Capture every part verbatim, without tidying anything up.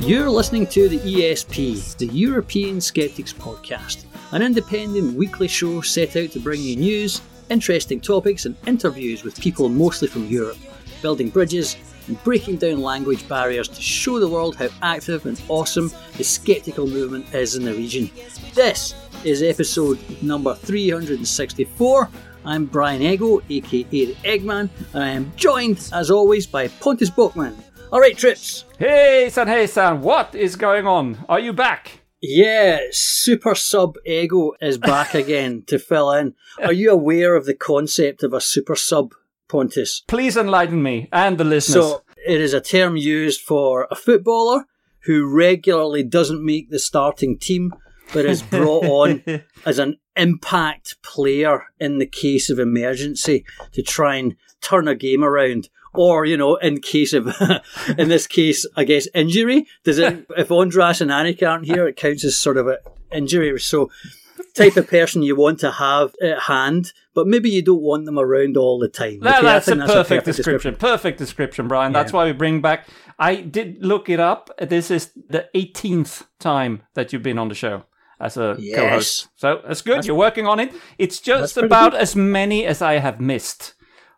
You're listening to the E S P, the European Skeptics Podcast, an independent weekly show set out to bring you news, interesting topics and interviews with people mostly from Europe, building bridges and breaking down language barriers to show the world how active and awesome the skeptical movement is in the region. This is episode number three hundred sixty-four. I'm Brian Ego, aka the Eggman, and I am joined, as always, by Pontus Bokman. Alright, Trips. Hey, San, hey, San, what is going on? Are you back? Yeah, Super Sub Ego is back again to fill in. Are you aware of the concept of a Super Sub, Pontus? Please enlighten me and the listeners. So, it is a term used for a footballer who regularly doesn't make the starting team, but is brought on as an impact player in the case of emergency to try and turn a game around. Or, you know, in case of, in this case, I guess, injury. Does it, if Ondras and Annika aren't here, it counts as sort of an injury. So, type of person you want to have at hand, but maybe you don't want them around all the time. No, okay, that's, a, that's perfect a perfect description. description. Perfect description, Brian. That's Yeah. why we bring back... I did look it up. This is the eighteenth time that you've been on the show as a Yes. co-host. So, that's good. That's- You're working on it. It's just pretty about good. as many as I have missed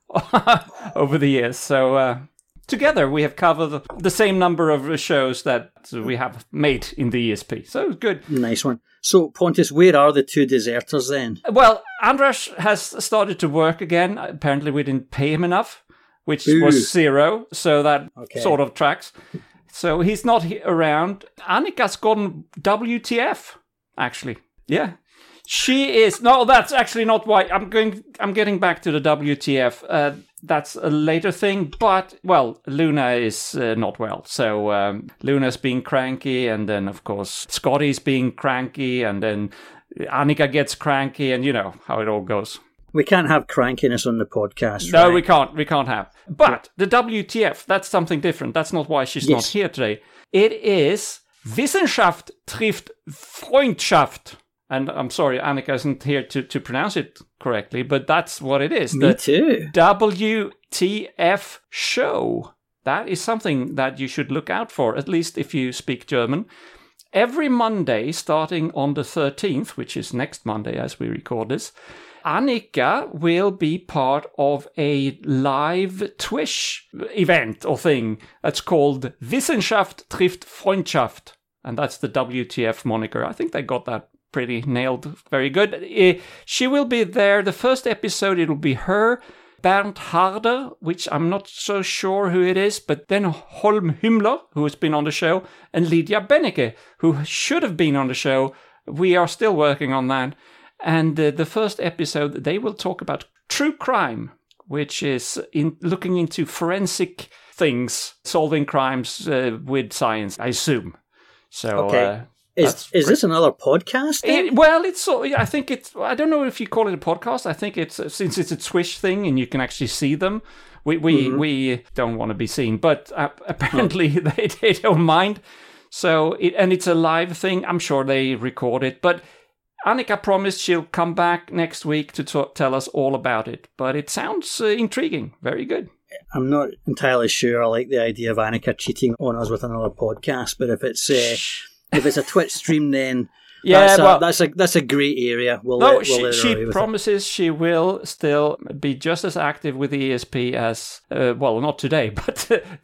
over the years. So... Uh, Together, we have covered the same number of shows that we have made in the E S P. So, good. Nice one. So, Pontus, where are the two deserters then? Well, Andras has started to work again. Apparently, we didn't pay him enough, which Ooh. was zero. So that Okay. sort of tracks. So he's not he- around. Annika's gone W T F, actually. Yeah. She is... No, that's actually not why. I'm going. I'm getting back to the W T F. Uh, that's a later thing. But, well, Luna is uh, not well. So um, Luna's being cranky. And then, of course, Scotty's being cranky. And then Annika gets cranky. And you know how it all goes. We can't have crankiness on the podcast, No, right? we can't. We can't have. But the W T F, that's something different. That's not why she's not Yes. here today. It is Wissenschaft trifft Freundschaft. And I'm sorry, Annika isn't here to, to pronounce it correctly, but that's what it is. Me the too. W T F show. That is something that you should look out for, at least if you speak German. Every Monday, starting on the thirteenth, which is next Monday as we record this, Annika will be part of a live Twitch event or thing that's called Wissenschaft trifft Freundschaft. And that's the W T F moniker. I think they got that pretty nailed. Very good. Uh, she will be there. The first episode, it'll be her, Bernd Harder, which I'm not so sure who it is, but then Holm Hümmler, who has been on the show, and Lydia Benneke, who should have been on the show. We are still working on that. And uh, the first episode, they will talk about true crime, which is in looking into forensic things, solving crimes uh, with science, I assume. So, Okay. uh, Is that's is great. this another podcast then? It, well, it's so. I think it's. I don't know if you call it a podcast. I think it's since it's a Twitch thing and you can actually see them. We we, Mhm. we don't want to be seen, but uh, apparently they, they don't mind. So it and it's a live thing. I'm sure they record it, but Annika promised she'll come back next week to t- tell us all about it. But it sounds uh, intriguing. Very good. I'm not entirely sure I like the idea of Annika cheating on us with another podcast, but if it's uh, if it's a Twitch stream, then Yeah, that's, a, well- that's a that's a grey area. We'll No, let, we'll she, let her she away with promises she will still be just as active with the E S P as, uh, well, not today, but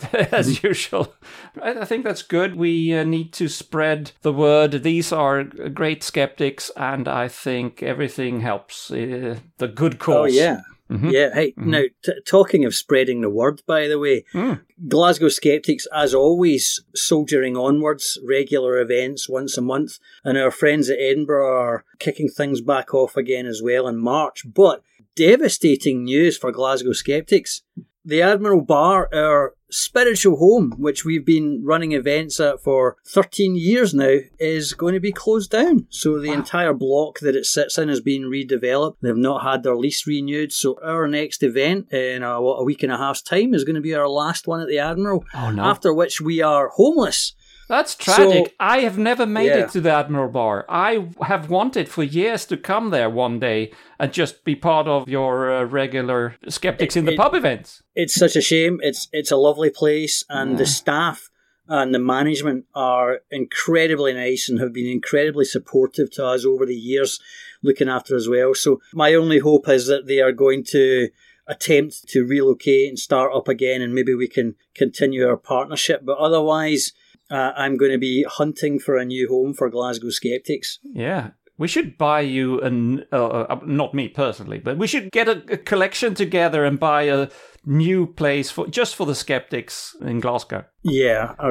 as usual. I, I think that's good. We uh, need to spread the word. These are great skeptics, and I think everything helps. Uh, the good it. cause. Oh yeah. Mhm. Yeah, hey, Mhm. now, t- talking of spreading the word, by the way, Mm. Glasgow Skeptics, as always, soldiering onwards, regular events once a month, and our friends at Edinburgh are kicking things back off again as well in March. But devastating news for Glasgow Skeptics. The Admiral Bar, our spiritual home, which we've been running events at for thirteen years now, is going to be closed down. So the Wow. entire block that it sits in has been redeveloped. They've not had their lease renewed. So our next event in a, what, a week and a half's time is going to be our last one at the Admiral, Oh, no. after which we are homeless. That's tragic. So- I have never made Yeah. it to the Admiral Bar. I have wanted for years to come there one day and just be part of your uh, regular Skeptics in the It- Pub events. It's such a shame. It's it's a lovely place, and the staff and the management are incredibly nice and have been incredibly supportive to us over the years, looking after us well. So my only hope is that they are going to attempt to relocate and start up again, and maybe we can continue our partnership. But otherwise, uh, I'm going to be hunting for a new home for Glasgow Skeptics. Yeah. We should buy you an, uh, uh, not me personally, but we should get a, a collection together and buy a new place for just for the skeptics in Glasgow. Yeah, I,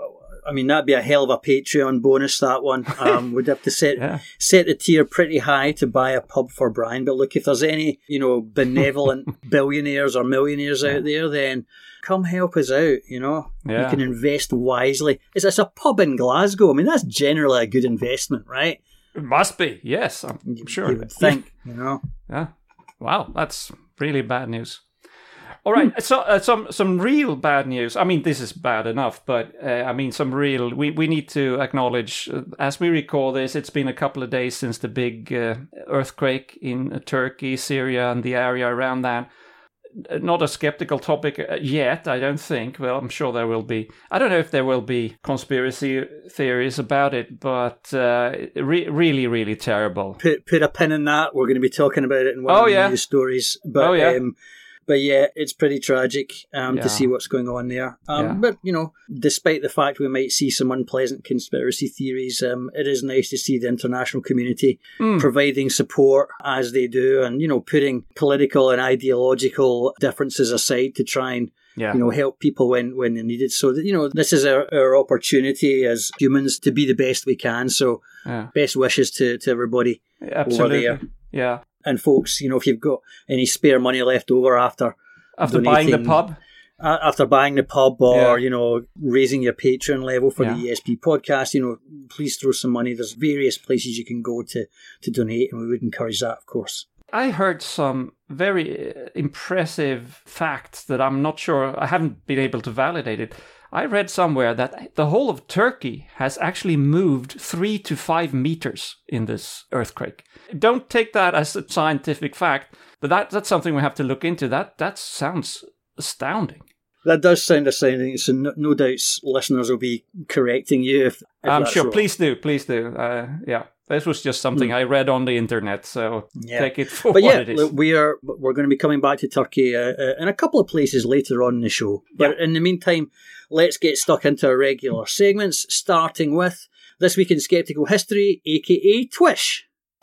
I mean, that'd be a hell of a Patreon bonus, that one. Um, we'd have to set yeah. set the tier pretty high to buy a pub for Brian. But look, if there's any, you know, benevolent billionaires or millionaires yeah. out there, then come help us out, you know. Yeah. You can invest wisely. It's, it's a pub in Glasgow. I mean, that's generally a good investment, right? It must be, yes, I'm sure. You would think, you know. Yeah. Wow, that's really bad news. All right, mm. so uh, some some real bad news. I mean, this is bad enough, but uh, I mean, some real. We, we need to acknowledge, uh, as we record this, it's been a couple of days since the big uh, earthquake in uh, Turkey, Syria, and the area around that. Not a skeptical topic yet, I don't think. Well, I'm sure there will be. I don't know if there will be conspiracy theories about it, but uh, re- really, really terrible. Put put a pin in that. We're going to be talking about it in one oh, of the yeah. news stories. But, oh, yeah. Um, But yeah, it's pretty tragic um, yeah. to see what's going on there. Um, yeah. But, you know, despite the fact we might see some unpleasant conspiracy theories, um, it is nice to see the international community mm. providing support as they do and, you know, putting political and ideological differences aside to try and, yeah. you know, help people when, when they're needed. So, that, you know, this is our, our opportunity as humans to be the best we can. So yeah. best wishes to, to everybody Absolutely. over there. Yeah. And folks, you know, if you've got any spare money left over after after buying the pub, uh, after buying the pub, or yeah. you know, raising your Patreon level for yeah. the E S P podcast, you know, please throw some money. There's various places you can go to to donate, and we would encourage that, of course. I heard some very impressive facts that I'm not sure. I haven't been able to validate it. I read somewhere that the whole of Turkey has actually moved three to five meters in this earthquake. Don't take that as a scientific fact, but that that's something we have to look into. That that sounds astounding. That does sound astounding. So no, no doubts listeners will be correcting you. If, if I'm sure. Wrong. Please do. Please do. Uh, yeah. This was just something mm. I read on the internet, so yeah. take it for but what yeah, it is. Look, we are, we're going to be coming back to Turkey uh, uh, in a couple of places later on in the show. But yeah. in the meantime, let's get stuck into our regular segments, starting with This Week in Skeptical History, aka Twish.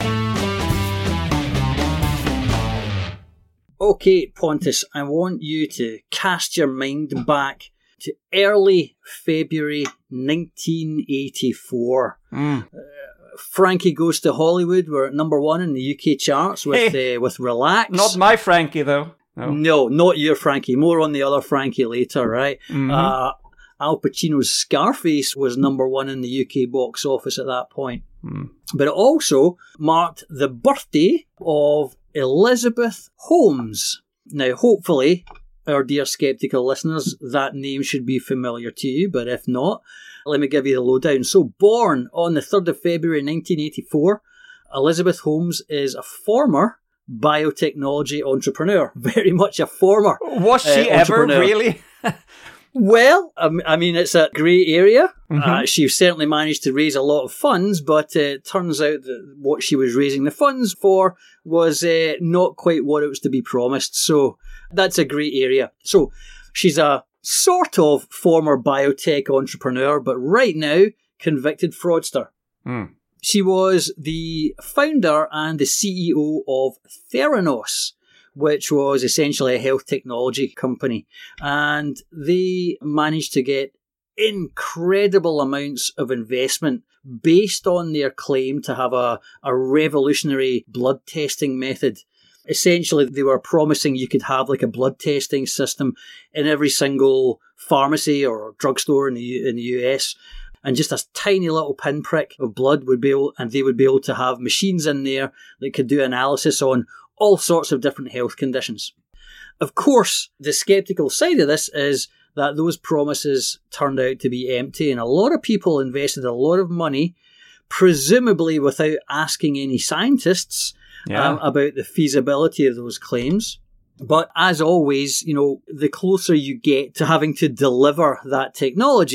Okay, Pontus, I want you to cast your mind back to early February nineteen eighty-four. Mm. Uh, Frankie Goes to Hollywood were at number one in the U K charts with hey, uh, with Relax. Not my Frankie, though. No. no, not your Frankie. More on the other Frankie later, right? Mm-hmm. Uh, Al Pacino's Scarface was number one in the U K box office at that point. Mm. But it also marked the birthday of Elizabeth Holmes. Now, hopefully, our dear skeptical listeners, that name should be familiar to you, but if not, let me give you the lowdown. So, born on the third of February nineteen eighty-four, Elizabeth Holmes is a former biotechnology entrepreneur. Very much a former Was she uh, ever, really? Well, I mean, it's a grey area. Mm-hmm. Uh, she certainly managed to raise a lot of funds, but uh, it turns out that what she was raising the funds for was uh, not quite what it was to be promised. So that's a grey area. So she's a sort of former biotech entrepreneur, but right now, convicted fraudster. Mm. She was the founder and the C E O of Theranos, which was essentially a health technology company. And they managed to get incredible amounts of investment based on their claim to have a, a revolutionary blood testing method. Essentially, they were promising you could have like a blood testing system in every single pharmacy or drugstore in the in the U S, and just a tiny little pinprick of blood would be able, and they would be able to have machines in there that could do analysis on all sorts of different health conditions. Of course, the skeptical side of this is that those promises turned out to be empty, and a lot of people invested a lot of money, presumably without asking any scientists yeah. um, about the feasibility of those claims. But as always, you know, the closer you get to having to deliver that technology,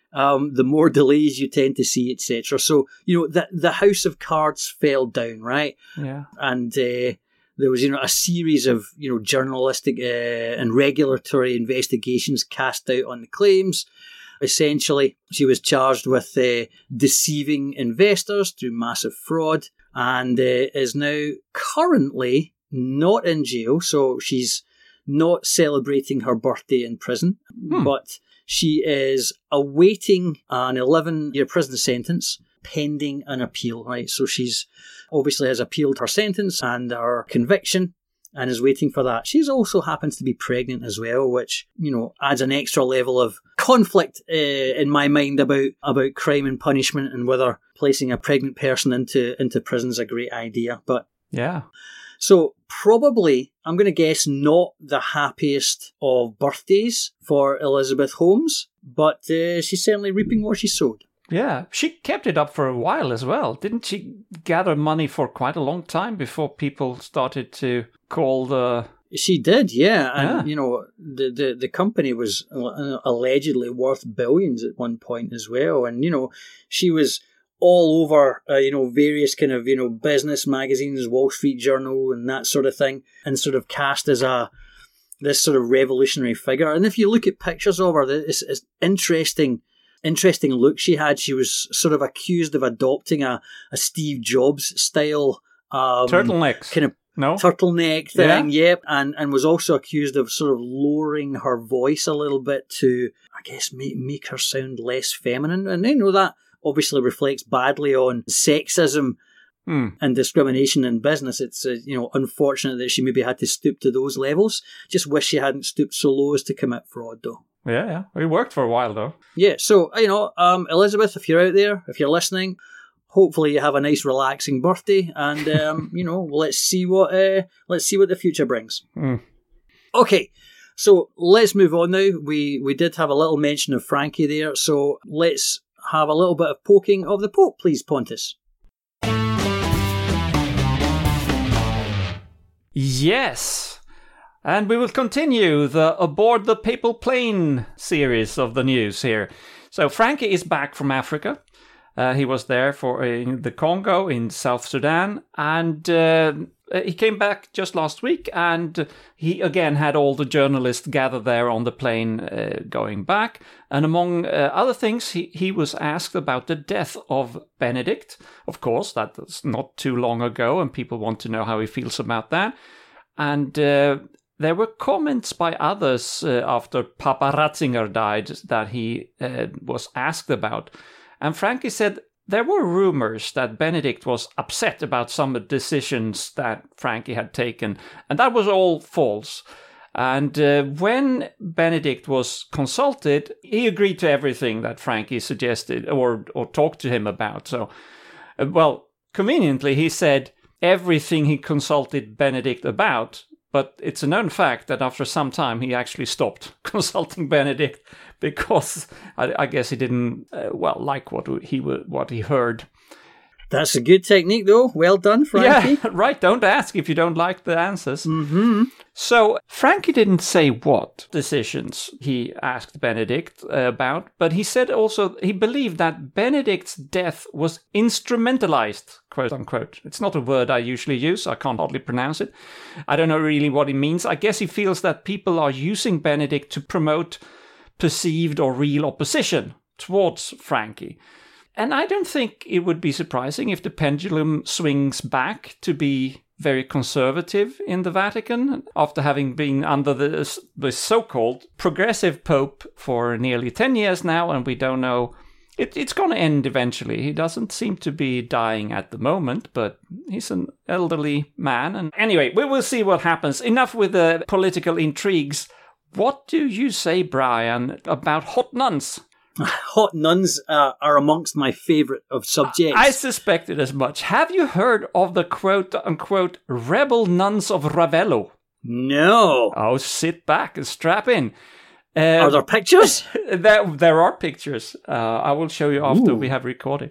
um, the more delays you tend to see, et cetera. So, you know, the, the house of cards fell down, right? Yeah. And uh, there was, you know, a series of, you know, journalistic uh, and regulatory investigations cast out on the claims. Essentially, she was charged with uh, deceiving investors through massive fraud and uh, is now currently not in jail. So she's not celebrating her birthday in prison, hmm. but she is awaiting an eleven-year prison sentence pending an appeal, right? So she's obviously has appealed her sentence and her conviction and is waiting for that. She's also happens to be pregnant as well, which, you know, adds an extra level of conflict uh, in my mind about, about crime and punishment and whether placing a pregnant person into, into prison is a great idea. But yeah. So probably, I'm going to guess, not the happiest of birthdays for Elizabeth Holmes, but uh, she's certainly reaping what she sowed. Yeah, she kept it up for a while as well. Didn't she gather money for quite a long time before people started to call the... She did, yeah. And, yeah. you know, the, the, the company was allegedly worth billions at one point as well. And, you know, she was all over, uh, you know, various kind of, you know, business magazines, Wall Street Journal and that sort of thing, and sort of cast as a this sort of revolutionary figure. And if you look at pictures of her, it's, it's interesting... Interesting look she had. She was sort of accused of adopting a, a Steve Jobs style um, turtlenecks, kind of no turtleneck thing. Yeah. Yep, and and was also accused of sort of lowering her voice a little bit to, I guess, make make her sound less feminine. And you know that obviously reflects badly on sexism mm. and discrimination in business. It's uh, you know unfortunate that she maybe had to stoop to those levels. Just wish she hadn't stooped so low as to commit fraud, though. Yeah, yeah. It worked for a while, though. Yeah, so, you know, um, Elizabeth, if you're out there, if you're listening, hopefully you have a nice, relaxing birthday, and, um, you know, let's see what uh, let's see what the future brings. Mm. Okay, so let's move on now. We, we did have a little mention of Frankie there, so let's have a little bit of poking of the Pope, please, Pontus. Yes! And we will continue the Aboard the Papal Plane series of the news here. So Frankie is back from Africa. Uh, he was there for uh, the Congo in South Sudan. And uh, he came back just last week. And he again had all the journalists gathered there on the plane uh, going back. And among uh, other things, he, he was asked about the death of Benedict. Of course, that was not too long ago. And people want to know how he feels about that. And... Uh, There were comments by others uh, after Papa Ratzinger died that he uh, was asked about. And Frankie said there were rumors that Benedict was upset about some decisions that Frankie had taken. And that was all false. And uh, when Benedict was consulted, he agreed to everything that Frankie suggested or, or talked to him about. So, uh, well, conveniently, he said everything he consulted Benedict about. But it's a known fact that after some time he actually stopped consulting Benedict because I, I guess he didn't uh, well like what he what he heard. That's a good technique, though. Well done, Frankie. Yeah, right. Don't ask if you don't like the answers. Mm-hmm. So Frankie didn't say what decisions he asked Benedict uh, about, but he said also he believed that Benedict's death was instrumentalized, quote unquote. It's not a word I usually use. I can't hardly pronounce it. I don't know really what it means. I guess he feels that people are using Benedict to promote perceived or real opposition towards Frankie. And I don't think it would be surprising if the pendulum swings back to be very conservative in the Vatican after having been under the, the so-called progressive pope for nearly ten years now, and we don't know. It, it's going to end eventually. He doesn't seem to be dying at the moment, but he's an elderly man. And anyway, we will see what happens. Enough with the political intrigues. What do you say, Brian, about hot nuns? Hot nuns uh, are amongst my favourite of subjects. I suspected as much. Have you heard of the quote-unquote rebel nuns of Ravello? No. Oh, sit back and strap in. Uh, are there pictures? there, there are pictures. Uh, I will show you after Ooh. we have recorded.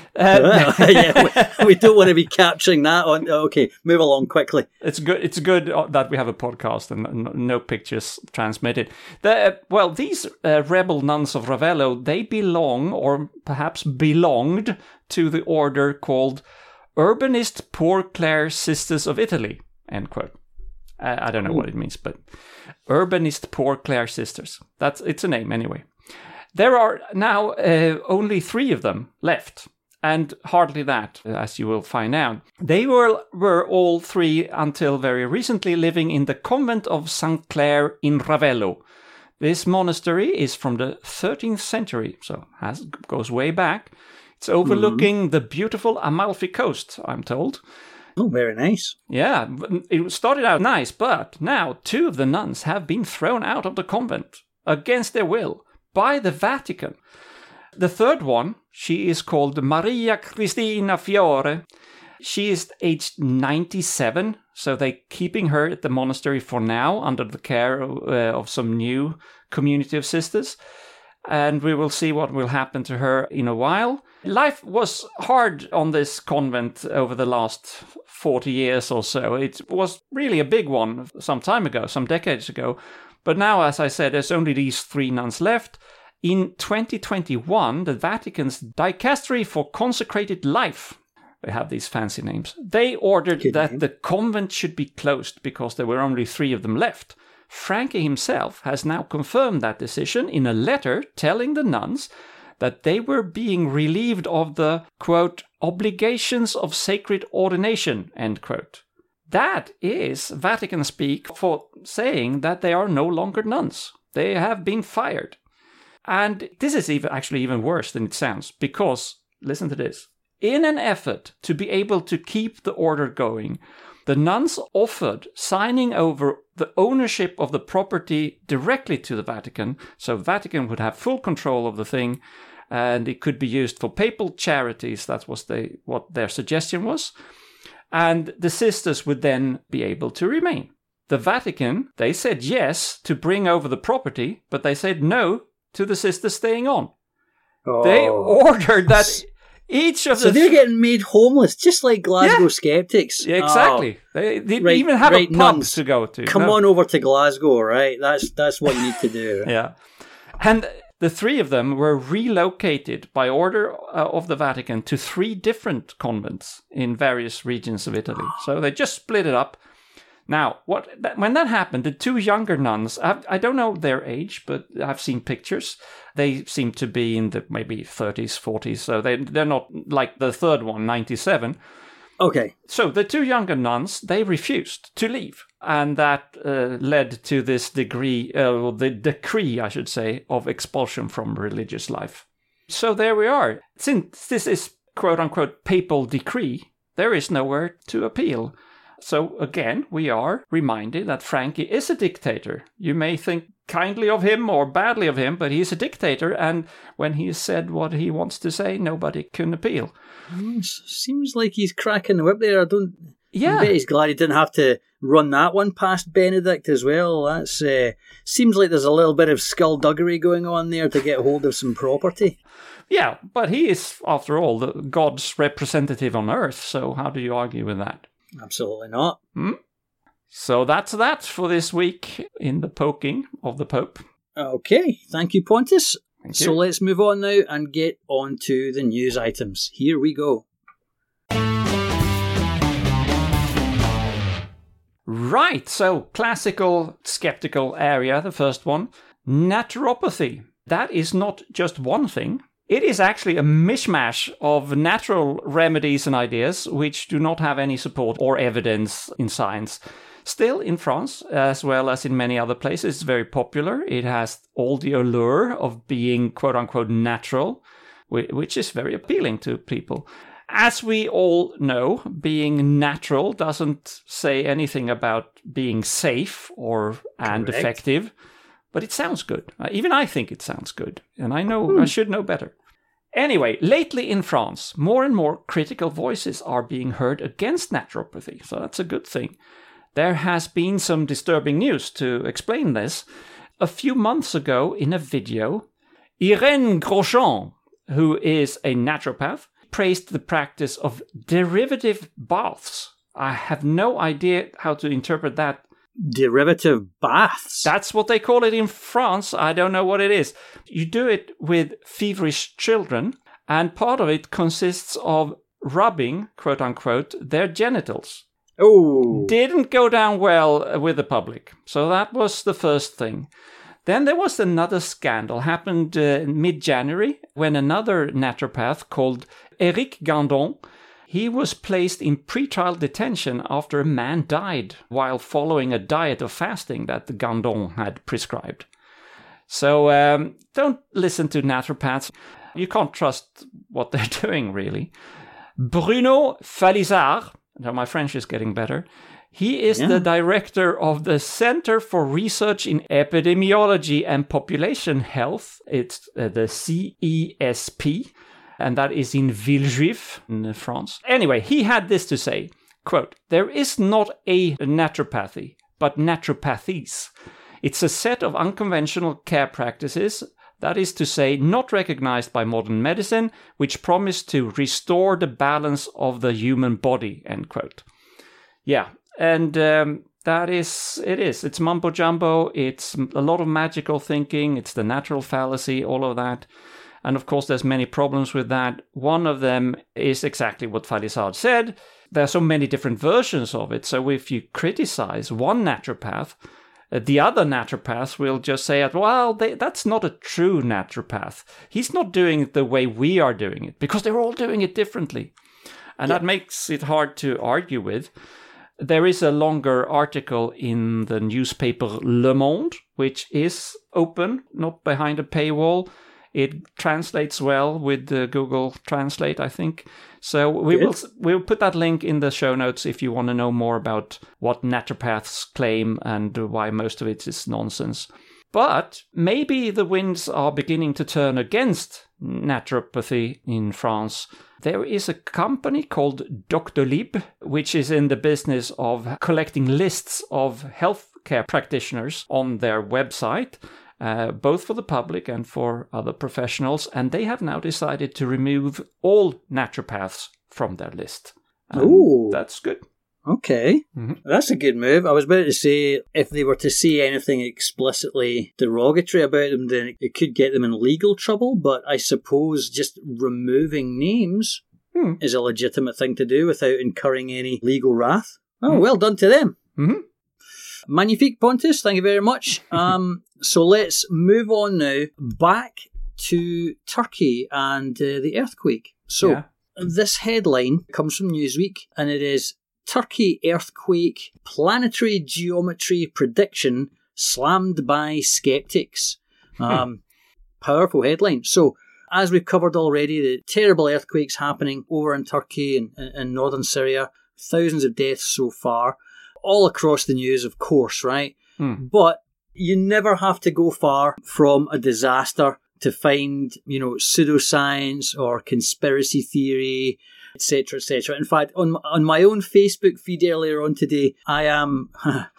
Uh, yeah, we, we don't want to be capturing that on. Okay, move along quickly. It's good. It's good that we have a podcast and no pictures transmitted. The, well, these uh, rebel nuns of Ravello, they belong, or perhaps belonged, to the order called Urbanist Poor Clare Sisters of Italy. End quote. I, I don't know Ooh. what it means, but Urbanist Poor Clare Sisters. That's it's a name anyway. There are now uh, only three of them left. And hardly that, as you will find out. They were, were all three, until very recently, living in the convent of Saint Clare in Ravello. This monastery is from the thirteenth century, so has, goes way back. It's overlooking mm-hmm. the beautiful Amalfi Coast, I'm told. Oh, very nice. Yeah, it started out nice, but now two of the nuns have been thrown out of the convent, against their will, by the Vatican. The third one, she is called Maria Cristina Fiore. She is aged ninety-seven, so they're keeping her at the monastery for now under the care of, uh, of some new community of sisters. And we will see what will happen to her in a while. Life was hard on this convent over the last forty years or so. It was really a big one some time ago, some decades ago. But now, as I said, there's only these three nuns left. In twenty twenty-one, the Vatican's Dicastery for Consecrated Life, they have these fancy names, they ordered Good that name. the convent should be closed because there were only three of them left. Frankie himself has now confirmed that decision in a letter telling the nuns that they were being relieved of the, quote, obligations of sacred ordination, end quote. That is Vatican speak for saying that they are no longer nuns. They have been fired. And this is even actually even worse than it sounds, because, listen to this, in an effort to be able to keep the order going, the nuns offered signing over the ownership of the property directly to the Vatican, so Vatican would have full control of the thing, and it could be used for papal charities. That was they, what their suggestion was. And the sisters would then be able to remain. The Vatican, they said yes to bring over the property, but they said no to the sisters staying on. Oh. They ordered that each of so the... So they're getting made homeless, just like Glasgow yeah. skeptics. Yeah, exactly. Oh. They, they right, even have right, a pub nuns. to go to. Come no. on over to Glasgow, right? That's that's what you need to do. Yeah. And the three of them were relocated by order uh, of the Vatican to three different convents in various regions of Italy. So they just split it up. Now, what that, when that happened, the two younger nuns, I, I don't know their age, but I've seen pictures. They seem to be in the maybe thirties, forties, so they, they're not like the third one, ninety-seven. Okay. So the two younger nuns, they refused to leave. And that uh, led to this degree, uh, the decree, I should say, of expulsion from religious life. So there we are. Since this is quote-unquote papal decree, there is nowhere to appeal. So again, we are reminded that Frankie is a dictator. You may think kindly of him or badly of him, but he's a dictator, and when he said what he wants to say, nobody can appeal. Mm, seems like he's cracking the whip there. I don't. Yeah, I bet he's glad he didn't have to run that one past Benedict as well. That's uh, seems like there's a little bit of skullduggery going on there to get hold of some property. Yeah, but he is, after all, the God's representative on earth. So how do you argue with that? Absolutely not. Hmm? So that's that for this week in the poking of the Pope. Okay, thank you, Pontus. Thank you. So let's move on now and get on to the news items. Here we go. Right, so classical skeptical area, the first one. Naturopathy. That is not just one thing. It is actually a mishmash of natural remedies and ideas which do not have any support or evidence in science. Still, in France, as well as in many other places, it's very popular. It has all the allure of being quote-unquote natural, which is very appealing to people. As we all know, being natural doesn't say anything about being safe or and Correct. effective. But it sounds good. Uh, even I think it sounds good. And I know Hmm. I should know better. Anyway, lately in France, more and more critical voices are being heard against naturopathy. So that's a good thing. There has been some disturbing news to explain this. a few months ago in a video, Irène Grosjean, who is a naturopath, praised the practice of derivative baths. I have no idea how to interpret that. Derivative baths? That's what they call it in France. I don't know what it is. You do it with feverish children, and part of it consists of rubbing, quote unquote, their genitals. Oh. Didn't go down well with the public. So that was the first thing. Then there was another scandal, happened uh, mid-January, when another naturopath called Eric Gandon, he was placed in pretrial detention after a man died while following a diet of fasting that the Gandon had prescribed. So um, don't listen to naturopaths. You can't trust what they're doing, really. Bruno Falizard, now my French is getting better, he is yeah. the director of the Center for Research in Epidemiology and Population Health. It's uh, the C E S P, and that is in Villejuif, in France. Anyway, he had this to say, quote, "There is not a naturopathy, but naturopathies. It's a set of unconventional care practices, that is to say, not recognized by modern medicine, which promise to restore the balance of the human body," end quote. Yeah. And um, that is, it is. It's mumbo jumbo. It's a lot of magical thinking. It's the natural fallacy, all of that. And of course, there's many problems with that. One of them is exactly what Falizard said. There are so many different versions of it. So if you criticize one naturopath, uh, the other naturopaths will just say, well, they, that's not a true naturopath. He's not doing it the way we are doing it, because they're all doing it differently. And yeah. that makes it hard to argue with. There is a longer article in the newspaper Le Monde, which is open, not behind a paywall. It translates well with the Google Translate, I think. So we will we'll put that link in the show notes if you want to know more about what naturopaths claim and why most of it is nonsense. But maybe the winds are beginning to turn against naturopathy in France. There is a company called Doctolib, which is in the business of collecting lists of healthcare practitioners on their website, uh, both for the public and for other professionals. And they have now decided to remove all naturopaths from their list. Oh, that's good. Okay, mm-hmm. That's a good move. I was about to say, if they were to say anything explicitly derogatory about them, then it could get them in legal trouble, but I suppose just removing names hmm. is a legitimate thing to do without incurring any legal wrath. Oh, mm-hmm. Well done to them. Mm-hmm. Magnifique, Pontus, thank you very much. um, so let's move on now back to Turkey and uh, the earthquake. So yeah. This headline comes from Newsweek, and it is Turkey earthquake, planetary geometry prediction slammed by skeptics. Um, powerful headline. So, as we've covered already, the terrible earthquakes happening over in Turkey and, and, and northern Syria, thousands of deaths so far, all across the news, of course, right? Hmm. But you never have to go far from a disaster to find, you know, pseudoscience or conspiracy theory, et cetera, et cetera. In fact, on on my own Facebook feed earlier on today, I am,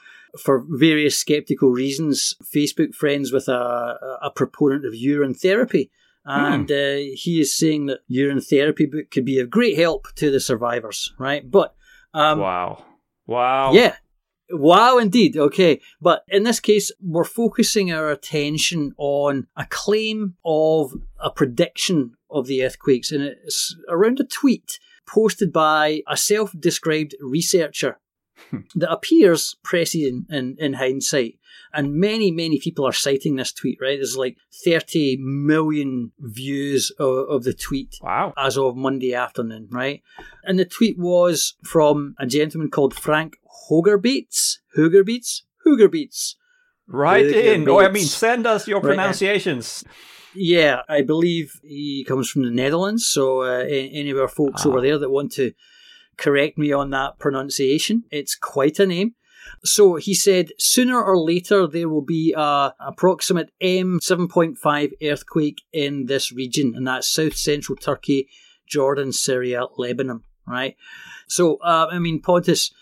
for various skeptical reasons, Facebook friends with a, a proponent of urine therapy. And mm. uh, he is saying that urine therapy book could be of great help to the survivors, right? But um, wow. Wow. Yeah. Wow, indeed. Okay. But in this case, we're focusing our attention on a claim of a prediction of the earthquakes. And it's around a tweet posted by a self-described researcher that appears prescient in, in hindsight. And many, many people are citing this tweet, right? There's like thirty million views of, of the tweet wow. as of Monday afternoon, right? And the tweet was from a gentleman called Frank Hogerbeets. Hogerbeets? Hogerbeets. Right in. Oh, I mean, send us your pronunciations. Right. Yeah, I believe he comes from the Netherlands. So uh, any of our folks ah. over there that want to correct me on that pronunciation, it's quite a name. So he said, sooner or later there will be a approximate M seven point five earthquake in this region, and that's south central Turkey, Jordan, Syria, Lebanon, right? So, uh, I mean, Pontus,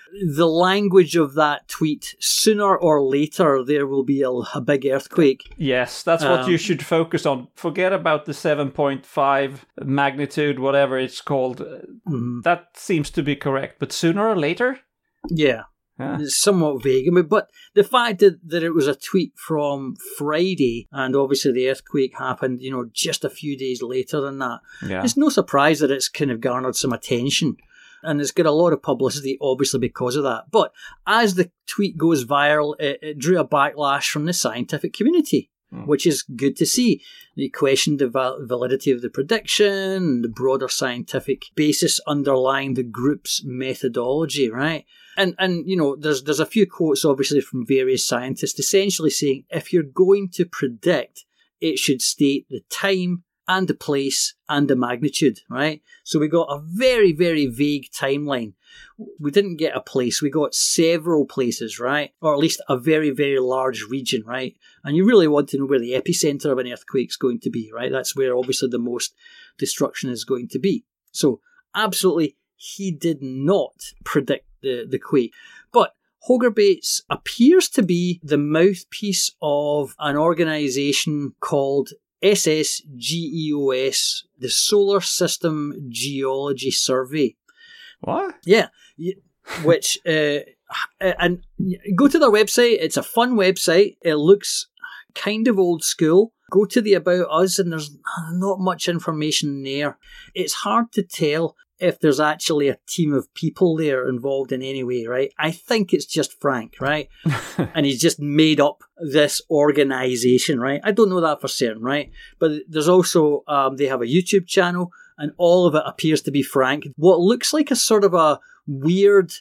the language of that tweet, sooner or later there will be a, a big earthquake. Yes, that's what Um, you should focus on. Forget about the seven point five magnitude, whatever it's called. Mhm. That seems to be correct. But sooner or later? Yeah. Yeah. It's somewhat vague. I mean, but the fact that, that it was a tweet from Friday, and obviously the earthquake happened, you know, just a few days later than that, Yeah. it's no surprise that it's kind of garnered some attention. And it's got a lot of publicity, obviously, because of that. But as the tweet goes viral, it, it drew a backlash from the scientific community, Mm. which is good to see. They questioned the val- validity of the prediction and the broader scientific basis underlying the group's methodology, right? And, and you know, there's there's a few quotes, obviously, from various scientists essentially saying, if you're going to predict, it should state the time and the place and the magnitude, right? So we got a very, very vague timeline. We didn't get a place, we got several places, right? Or at least a very, very large region, right? And you really want to know where the epicenter of an earthquake is going to be, right? That's where obviously the most destruction is going to be. So absolutely, he did not predict the, the quake. But Holger Bates appears to be the mouthpiece of an organisation called S S G E O S, the Solar System Geology Survey. What? Yeah, which, uh, and go to their website. It's a fun website. It looks kind of old school. Go to the About Us and there's not much information there. It's hard to tell if there's actually a team of people there involved in any way, right? I think it's just Frank, right? And he's just made up this organisation, right? I don't know that for certain, right? But there's also, um, they have a YouTube channel and all of it appears to be Frank. What looks like a sort of a weird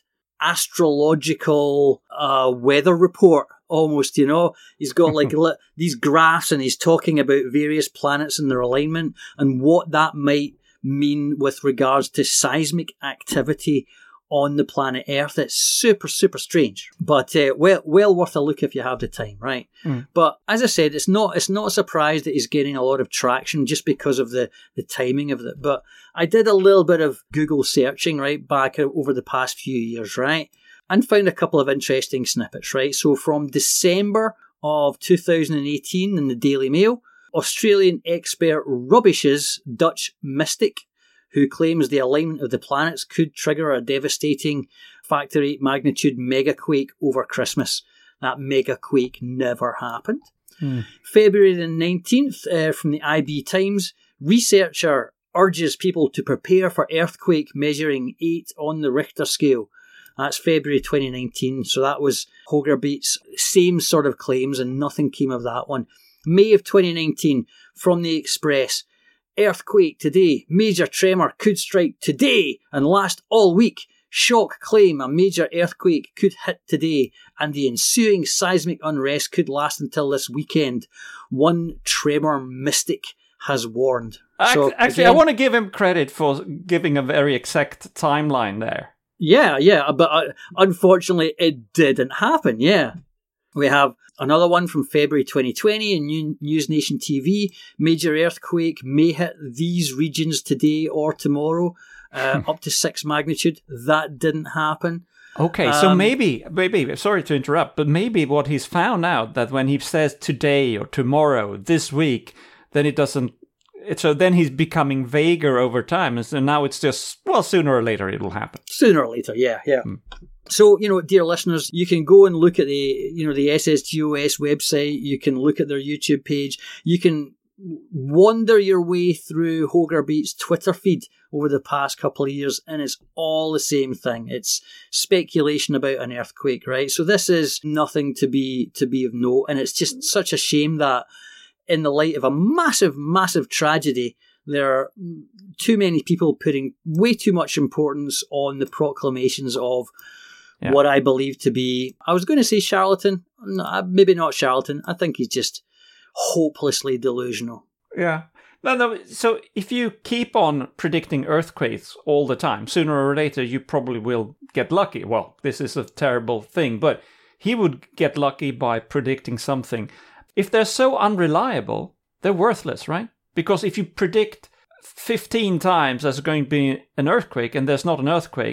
astrological uh, weather report almost, you know? He's got like li- these graphs and he's talking about various planets and their alignment and what that might mean with regards to seismic activity on the planet Earth. It's super, super strange, but uh, well, well worth a look if you have the time, right? Mm. But as I said, it's not, it's not a surprise that he's getting a lot of traction just because of the, the timing of it. But I did a little bit of Google searching, right, back over the past few years, right, and found a couple of interesting snippets, right? So from December of two thousand eighteen in the Daily Mail, Australian expert rubbishes Dutch mystic who claims the alignment of the planets could trigger a devastating factor eight magnitude megaquake over Christmas. That megaquake never happened. Mm. February the nineteenth, uh, from the I B Times, researcher urges people to prepare for earthquake measuring eight on the Richter scale. That's February twenty nineteen, so that was Holger Bates' same sort of claims and nothing came of that one. May of twenty nineteen, from the Express, earthquake today, major tremor could strike today and last all week. Shock claim a major earthquake could hit today and the ensuing seismic unrest could last until this weekend. One tremor mystic has warned. So, Actually, again, I want to give him credit for giving a very exact timeline there. Yeah, yeah, but uh, unfortunately it didn't happen, yeah. We have another one from February twenty twenty in New- News Nation T V. Major earthquake may hit these regions today or tomorrow, uh, up to six magnitude. That didn't happen. Okay, so Um, maybe, maybe, sorry to interrupt, but maybe what he's found out that when he says today or tomorrow, this week, then it doesn't, it, so then he's becoming vaguer over time. And so now it's just, well, sooner or later it will happen. Sooner or later, yeah, yeah. Hmm. So, you know, dear listeners, you can go and look at the, you know, the S S G O S website. You can look at their YouTube page. You can wander your way through Holger Bates' Twitter feed over the past couple of years, and it's all the same thing. It's speculation about an earthquake, right? So this is nothing to be to be of note, and it's just such a shame that in the light of a massive, massive tragedy, there are too many people putting way too much importance on the proclamations of Yeah. what I believe to be, I was going to say charlatan, no, maybe not charlatan. I think he's just hopelessly delusional. Yeah. No, no. So if you keep on predicting earthquakes all the time, sooner or later you probably will get lucky. Well, this is a terrible thing, but he would get lucky by predicting something. If they're so unreliable, they're worthless, right? Because if you predict fifteen times there's going to be an earthquake and there's not an earthquake,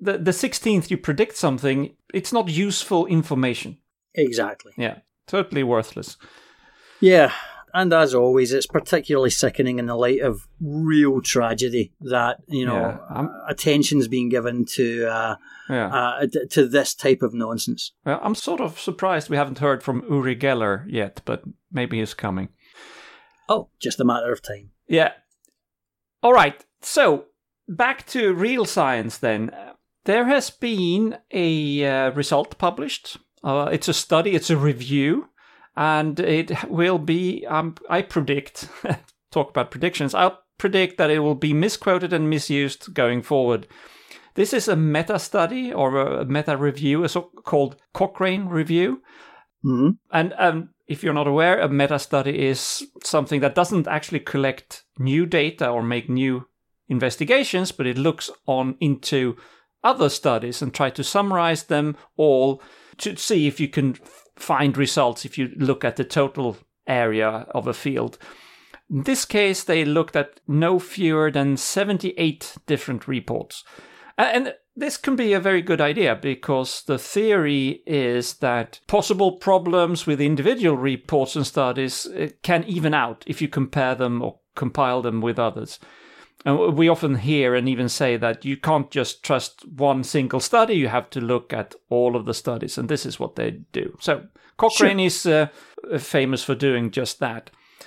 the, the sixteenth you predict something, it's not useful information. Exactly. Yeah, totally worthless. Yeah, and as always, it's particularly sickening in the light of real tragedy that, you know, Yeah, attention's being given to uh, yeah. uh, to this type of nonsense. Well, I'm sort of surprised we haven't heard from Uri Geller yet, but maybe he's coming. Oh, just a matter of time. Yeah. All right, so back to real science then. There has been a uh, result published. Uh, it's a study, it's a review, and it will be, um, I predict, talk about predictions, I'll predict that it will be misquoted and misused going forward. This is a meta-study or a meta-review, a so-called Cochrane review. Mm-hmm. And um, if you're not aware, a meta-study is something that doesn't actually collect new data or make new investigations, but it looks on into other studies and try to summarize them all to see if you can find results if you look at the total area of a field. In this case, they looked at no fewer than seventy-eight different reports. And this can be a very good idea because the theory is that possible problems with individual reports and studies can even out if you compare them or compile them with others. And we often hear and even say that you can't just trust one single study, you have to look at all of the studies, and this is what they do. So Cochrane sure. is uh, famous for doing just that.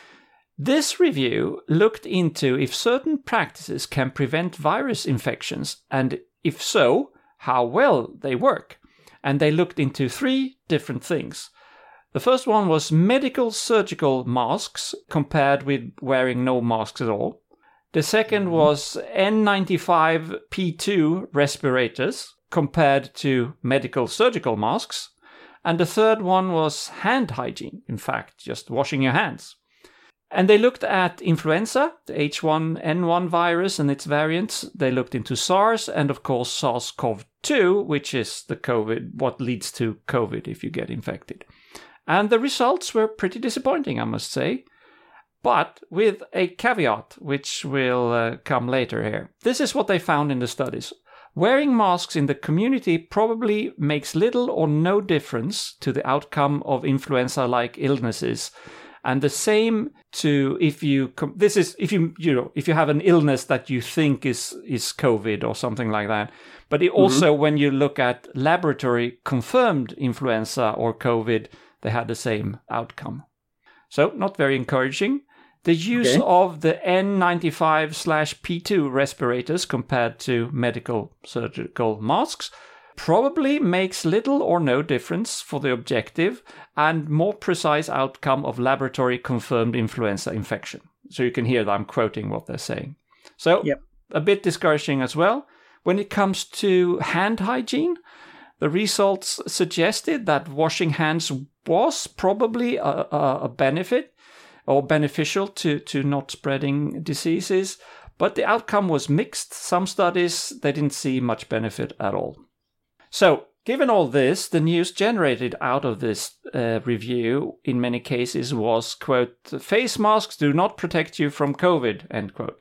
This review looked into if certain practices can prevent virus infections, and if so, how well they work. And they looked into three different things. The first one was medical surgical masks compared with wearing no masks at all. The second was N ninety-five P two respirators compared to medical surgical masks. And the third one was hand hygiene, in fact, just washing your hands. And they looked at influenza, the H one N one virus and its variants. They looked into SARS and, of course, SARS-C o V two, which is the COVID, what leads to COVID if you get infected. And the results were pretty disappointing, I must say. But with a caveat, which will uh, come later here. This is what they found in the studies. Wearing masks in the community probably makes little or no difference to the outcome of influenza-like illnesses. And the same to if you com- this is if you you know if you have an illness that you think is is COVID or something like that. But it also mm-hmm. when you look at laboratory confirmed influenza or COVID, they had the same outcome. So not very encouraging. The use okay. of the N ninety-five slash P two respirators compared to medical surgical masks probably makes little or no difference for the objective and more precise outcome of laboratory confirmed influenza infection. So you can hear that I'm quoting what they're saying. So yep. a bit discouraging as well. When it comes to hand hygiene, the results suggested that washing hands was probably a, a, a benefit or beneficial to, to not spreading diseases, but the outcome was mixed. Some studies, they didn't see much benefit at all. So, given all this, the news generated out of this uh, review in many cases was, quote, face masks do not protect you from COVID, end quote.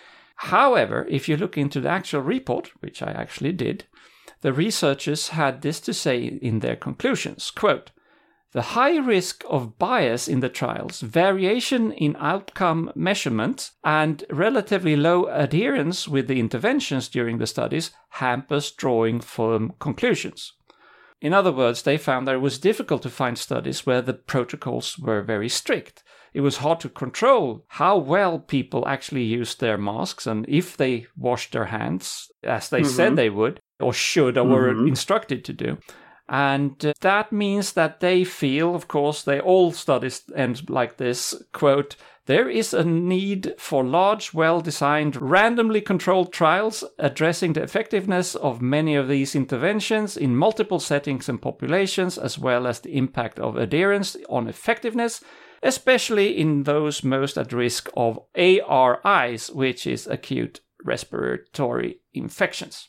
However, if you look into the actual report, which I actually did, the researchers had this to say in their conclusions, quote, the high risk of bias in the trials, variation in outcome measurements, and relatively low adherence with the interventions during the studies hampers drawing firm conclusions. In other words, they found that it was difficult to find studies where the protocols were very strict. It was hard to control how well people actually used their masks and if they washed their hands, as they mm-hmm. said they would, or should, or mm-hmm. were instructed to do. And uh, that means that they feel, of course, they all studies end like this, quote, there is a need for large, well-designed, randomly controlled trials addressing the effectiveness of many of these interventions in multiple settings and populations, as well as the impact of adherence on effectiveness, especially in those most at risk of A R Is, which is acute respiratory infections.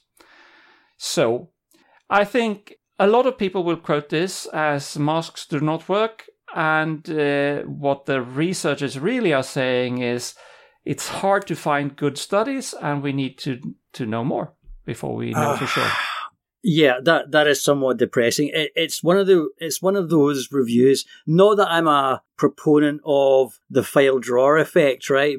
So, I think a lot of people will quote this as masks do not work, and uh, what the researchers really are saying is it's hard to find good studies, and we need to, to know more before we know uh, for sure. Yeah, that that is somewhat depressing. It, it's one of the it's one of those reviews. Not that I'm a proponent of the file drawer effect, right?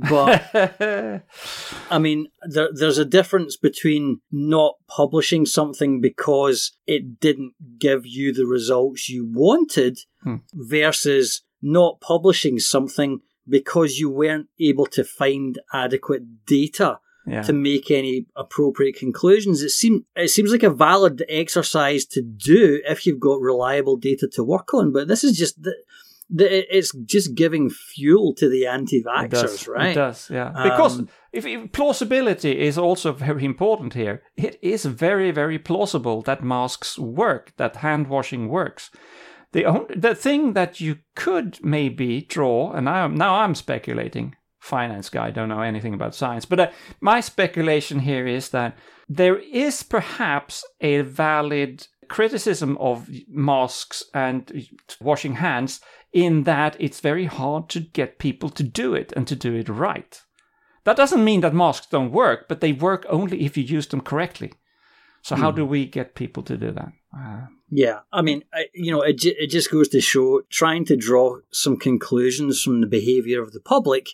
But I mean, there, there's a difference between not publishing something because it didn't give you the results you wanted, hmm. versus not publishing something because you weren't able to find adequate data. Yeah. To make any appropriate conclusions. It seems it seems like a valid exercise to do if you've got reliable data to work on. But this is just the, the it's just giving fuel to the anti-vaxxers, it does, right? It does, yeah. Um, because if, if plausibility is also very important here. It is very, very plausible that masks work, that hand washing works. The only, the thing that you could maybe draw, and now now I'm speculating. Finance guy, don't know anything about science. But uh, my speculation here is that there is perhaps a valid criticism of masks and washing hands in that it's very hard to get people to do it and to do it right. That doesn't mean that masks don't work, but they work only if you use them correctly. So how hmm. do we get people to do that? Uh, yeah, I mean, I, you know, it, it just goes to show trying to draw some conclusions from the behavior of the public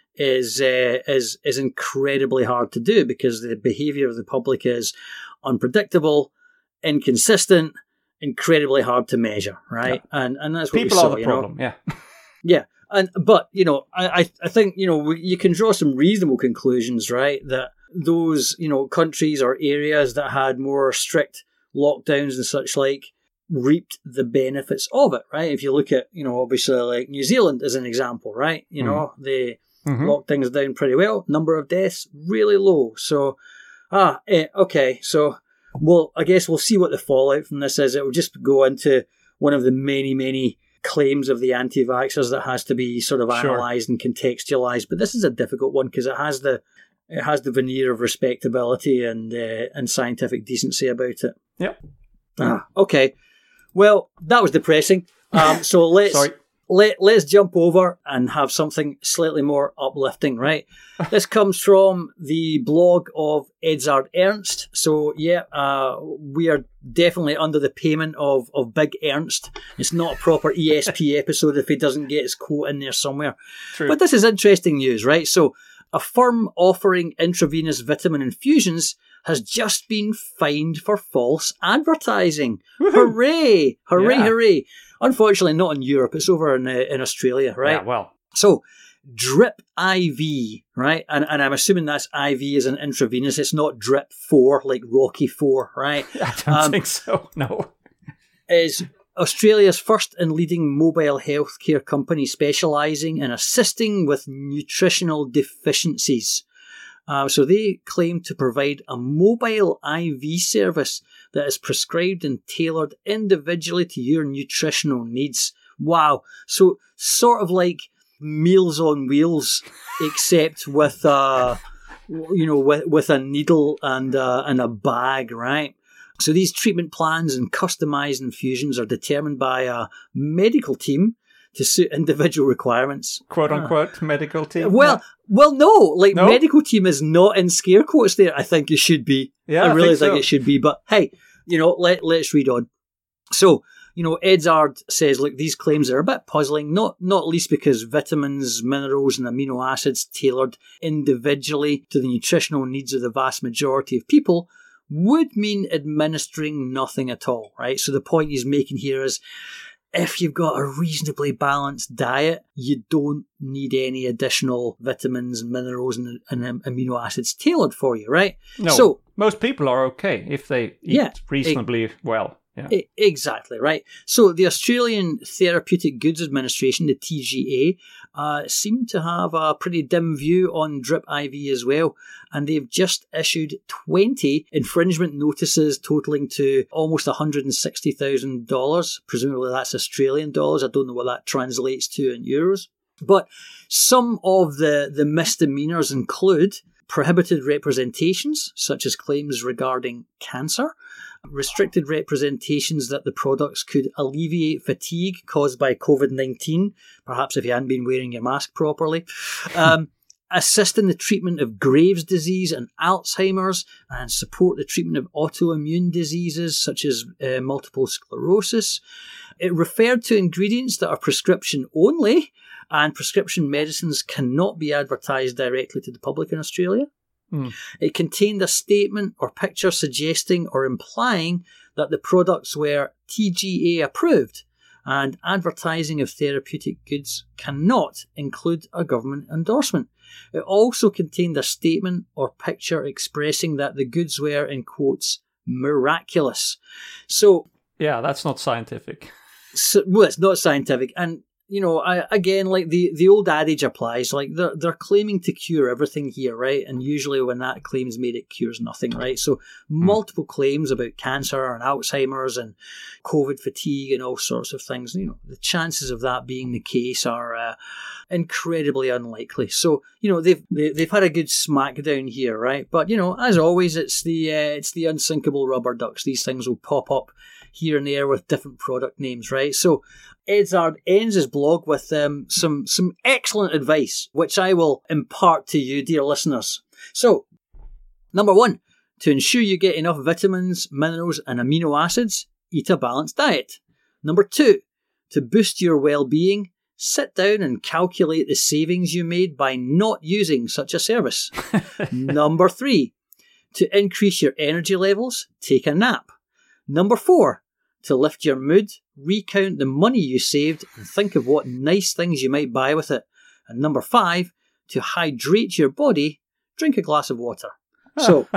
is uh, is is incredibly hard to do because the behaviour of the public is unpredictable, inconsistent, incredibly hard to measure, right? Yeah. And and that's what people we saw, are the you problem. Know? Yeah, yeah. And but you know, I I think you know we, you can draw some reasonable conclusions, right? That those you know countries or areas that had more strict lockdowns and such like reaped the benefits of it, right? If you look at you know obviously like New Zealand as an example, right? You mm. know they. Mm-hmm. Locked things down pretty well. Number of deaths really low. So, ah, eh, okay. So, well, I guess we'll see what the fallout from this is. It will just go into one of the many, many claims of the anti-vaxxers that has to be sort of sure. analysed and contextualised. But this is a difficult one because it has the it has the veneer of respectability and uh, and scientific decency about it. Yep. Ah, okay. Well, that was depressing. Um, so let's. Sorry. Let, let's jump over and have something slightly more uplifting, right? This comes from the blog of Edzard Ernst. So, yeah, uh, we are definitely under the payment of, of Big Ernst. It's not a proper E S P episode if he doesn't get his quote in there somewhere. True. But this is interesting news, right? So, a firm offering intravenous vitamin infusions has just been fined for false advertising. Woo-hoo. Hooray! Hooray, yeah. hooray. Unfortunately, not in Europe. It's over in uh, in Australia, right? Yeah, well. So, Drip I V, right? And and I'm assuming that's I V as an intravenous. It's not Drip four, like Rocky four, right? I don't um, think so, no. Is Australia's first and leading mobile healthcare company specialising in assisting with nutritional deficiencies. Uh, so they claim to provide a mobile I V service that is prescribed and tailored individually to your nutritional needs. Wow. So sort of like Meals on Wheels, except with a, you know, with, with a needle and a, and a bag, right? So these treatment plans and customised infusions are determined by a medical team to suit individual requirements. Quote unquote uh, medical team. Well, yeah. well, no, like no? medical team is not in scare quotes there. I think it should be. Yeah, I really I think, think so. it should be. But hey, you know, let, let's read on. So, you know, Edzard says, look, these claims are a bit puzzling, not, not least because vitamins, minerals and amino acids tailored individually to the nutritional needs of the vast majority of people would mean administering nothing at all, right? So the point he's making here is, if you've got a reasonably balanced diet, you don't need any additional vitamins and minerals and, and amino acids tailored for you, right? No, so, most people are okay if they eat yeah, reasonably it, well. Yeah. It, exactly, right? So the Australian Therapeutic Goods Administration, the T G A, uh, seem to have a pretty dim view on Drip I V as well. And they've just issued twenty infringement notices totaling to almost one hundred sixty thousand dollars. Presumably that's Australian dollars. I don't know what that translates to in euros. But some of the, the misdemeanours include prohibited representations, such as claims regarding cancer, restricted representations that the products could alleviate fatigue caused by covid nineteen, perhaps if you hadn't been wearing your mask properly, um, assist in the treatment of Graves' disease and Alzheimer's, and support the treatment of autoimmune diseases such as uh, multiple sclerosis. It referred to ingredients that are prescription only, and prescription medicines cannot be advertised directly to the public in Australia. Mm. It contained a statement or picture suggesting or implying that the products were T G A approved, and advertising of therapeutic goods cannot include a government endorsement. It also contained a statement or picture expressing that the goods were, in quotes, miraculous. So, yeah, that's not scientific. So, well, it's not scientific. And, you know, I, again, like the, the old adage applies, like they're, they're claiming to cure everything here, right? And usually when that claim's made, it cures nothing, right? So multiple mm. claims about cancer and Alzheimer's and COVID fatigue and all sorts of things. You know, the chances of that being the case are uh, incredibly unlikely. So, you know, they've they, they've had a good smackdown here, right? But, you know, as always, it's the uh, it's the unsinkable rubber ducks. These things will pop up here and there with different product names, right? So Edzard ends his blog with um, some, some excellent advice, which I will impart to you, dear listeners. So, number one, to ensure you get enough vitamins, minerals, and amino acids, eat a balanced diet. Number two, to boost your well-being, sit down and calculate the savings you made by not using such a service. Number three, to increase your energy levels, take a nap. Number four, to lift your mood, recount the money you saved and think of what nice things you might buy with it. And number five, to hydrate your body, drink a glass of water. So,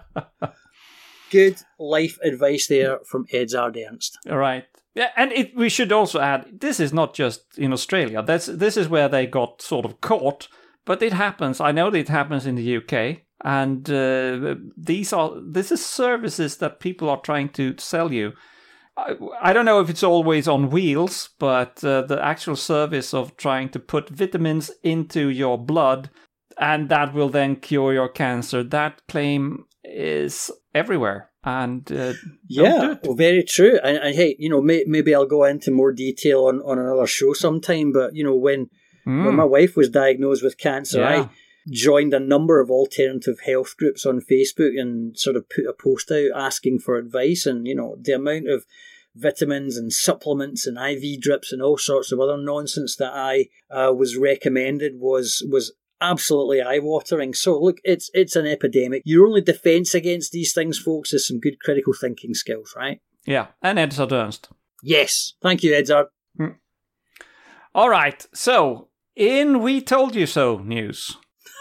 good life advice there from Edzard Ernst. All right. Yeah, and it, we should also add, this is not just in Australia. That's This is where they got sort of caught, but it happens. I know that it happens in the U K. And uh, these are this is services that people are trying to sell you. I, I don't know if it's always on wheels, but uh, the actual service of trying to put vitamins into your blood and that will then cure your cancer, that claim is everywhere. And uh, yeah, well, very true. And, and hey, you know, may, maybe I'll go into more detail on, on another show sometime. But you know, when mm. when my wife was diagnosed with cancer, yeah. I joined a number of alternative health groups on Facebook and sort of put a post out asking for advice. And, you know, the amount of vitamins and supplements and I V drips and all sorts of other nonsense that I uh, was recommended was was absolutely eye-watering. So, look, it's it's an epidemic. Your only defence against these things, folks, is some good critical thinking skills, right? Yeah, and Edzard Ernst. Yes. Thank you, Edzard. Hmm. All right. So, in We Told You So news...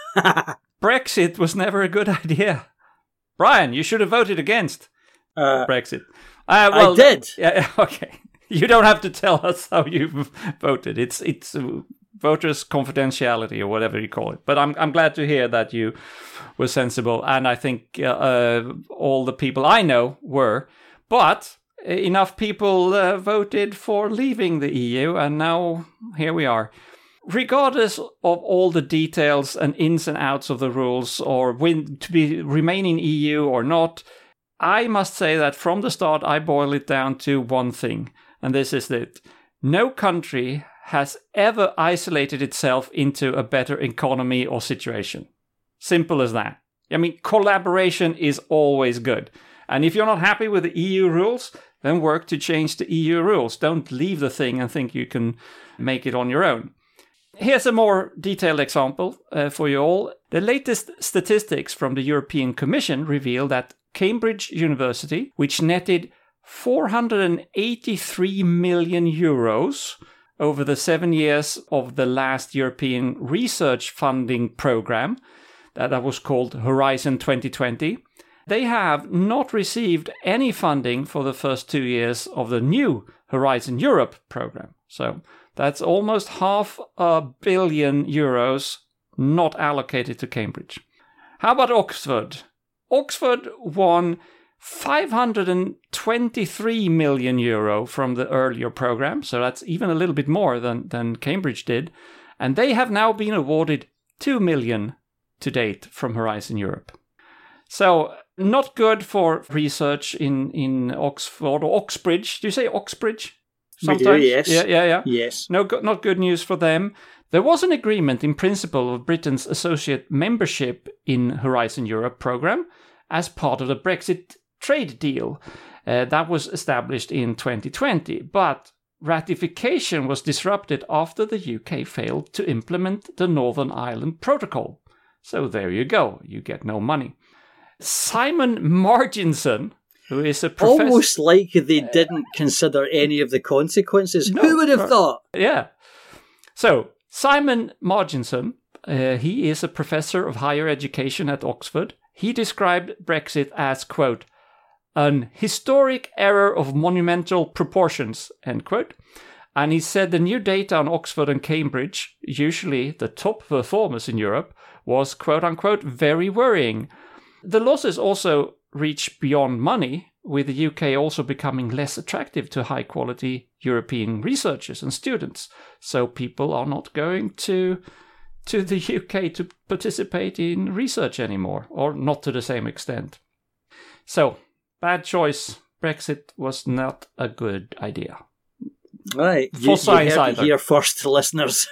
Brexit was never a good idea. Brian, you should have voted against uh, Brexit. Uh, well, I did. Yeah, okay. You don't have to tell us how you voted. It's it's uh, voters' confidentiality or whatever you call it. But I'm I'm glad to hear that you were sensible, and I think uh, uh, all the people I know were. But enough people uh, voted for leaving the E U, and now here we are. Regardless of all the details and ins and outs of the rules, or when to be remain in E U or not, I must say that from the start I boil it down to one thing, and this is that no country has ever isolated itself into a better economy or situation. Simple as that. I mean, collaboration is always good. And if you're not happy with the E U rules, then work to change the E U rules. Don't leave the thing and think you can make it on your own. Here's a more detailed example uh, for you all. The latest statistics from the European Commission reveal that Cambridge University, which netted four hundred eighty-three million euros over the seven years of the last European research funding program, that, that was called Horizon twenty twenty, they have not received any funding for the first two years of the new Horizon Europe program. So that's almost half a billion euros not allocated to Cambridge. How about Oxford? Oxford won five hundred twenty-three million euro from the earlier program, so that's even a little bit more than, than Cambridge did. And they have now been awarded two million to date from Horizon Europe. So not good for research in, in Oxford or Oxbridge. Do you say Oxbridge? Sometimes. We do, yes. Yeah, yeah, yeah. Yes. No, not good news for them. There was an agreement in principle of Britain's associate membership in Horizon Europe program as part of the Brexit trade deal uh, that was established in twenty twenty, but ratification was disrupted after the U K failed to implement the Northern Ireland Protocol. So there you go, you get no money. Simon Marginson, who is a professor... Almost like they didn't consider any of the consequences. No, Who would have thought? Yeah. So, Simon Marginson, uh, he is a professor of higher education at Oxford. He described Brexit as, quote, an historic error of monumental proportions, end quote. And he said the new data on Oxford and Cambridge, usually the top performers in Europe, was, quote unquote, very worrying. The losses also reach beyond money, with the U K also becoming less attractive to high-quality European researchers and students. So people are not going to to the U K to participate in research anymore, or not to the same extent. So, bad choice. Brexit was not a good idea. Right. For you, science you heard either. it here first, listeners.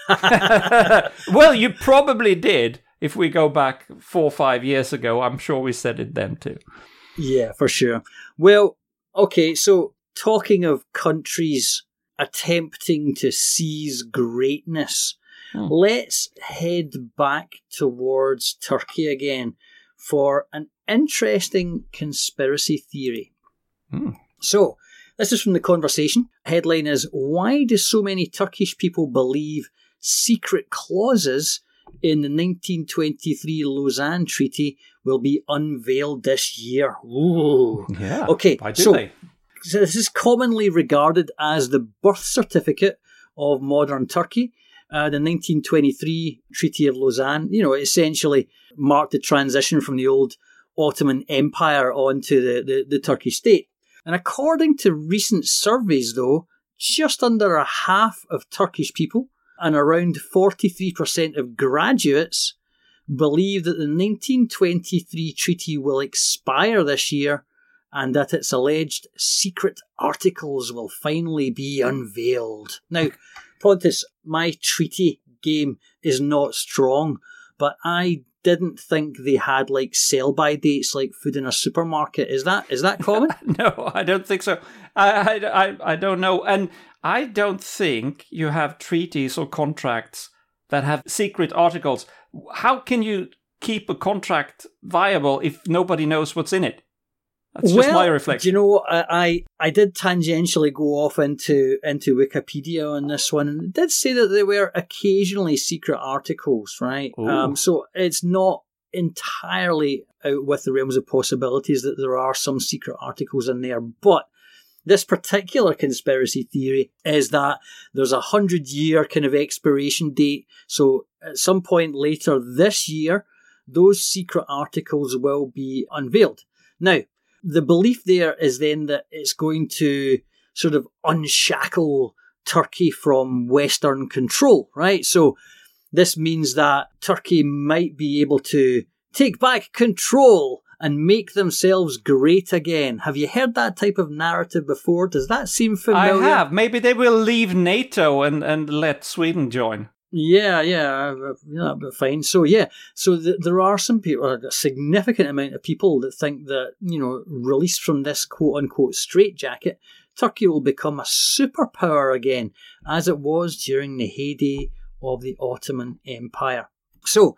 Well, you probably did. If we go back four or five years ago, I'm sure we said it then too. Yeah, for sure. Well, okay, so talking of countries attempting to seize greatness, hmm. let's head back towards Turkey again for an interesting conspiracy theory. Hmm. So, this is from The Conversation. Headline is, why do so many Turkish people believe secret clauses in the nineteen twenty-three Lausanne Treaty will be unveiled this year? Ooh. Yeah. Okay. Why do so, they? so this is commonly regarded as the birth certificate of modern Turkey. Uh, the nineteen twenty-three Treaty of Lausanne, you know, essentially marked the transition from the old Ottoman Empire onto the, the, the Turkish state. And according to recent surveys, though, just under a half of Turkish people and around forty-three percent of graduates believe that the nineteen twenty-three treaty will expire this year and that its alleged secret articles will finally be unveiled. Now, Pontus, my treaty game is not strong, but I didn't think they had like sell-by dates like food in a supermarket. Is that is that common? No, I don't think so. I, I, I, I don't know. And I don't think you have treaties or contracts that have secret articles. How can you keep a contract viable if nobody knows what's in it? That's well, just my reflection. You know, I, I I did tangentially go off into into Wikipedia on this one, and it did say that there were occasionally secret articles, right? Um, so it's not entirely out with the realms of possibilities that there are some secret articles in there, but this particular conspiracy theory is that there's a hundred-year kind of expiration date. So at some point later this year, those secret articles will be unveiled. Now, the belief there is then that it's going to sort of unshackle Turkey from Western control, right? So this means that Turkey might be able to take back control and make themselves great again. Have you heard that type of narrative before? Does that seem familiar? I have. Maybe they will leave NATO and, and let Sweden join. Yeah, yeah, yeah, but fine. So yeah, so th- there are some people, a significant amount of people that think that, you know, released from this quote-unquote straitjacket, Turkey will become a superpower again, as it was during the heyday of the Ottoman Empire. So,